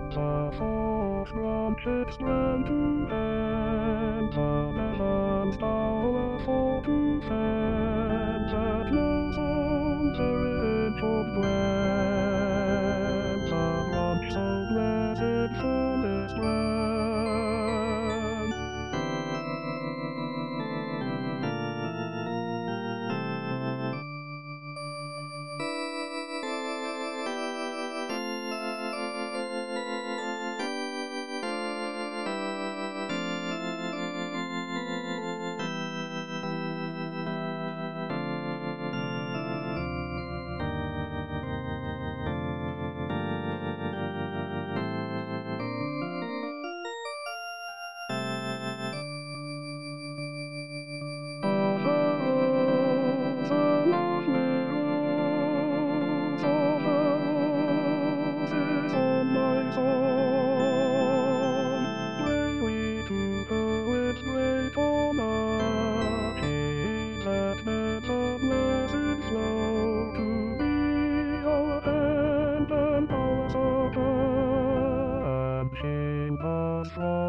The fourth branches ran to end, the heavens powerful to send, that no songs are rich of blend, the branch so blessed from this land. From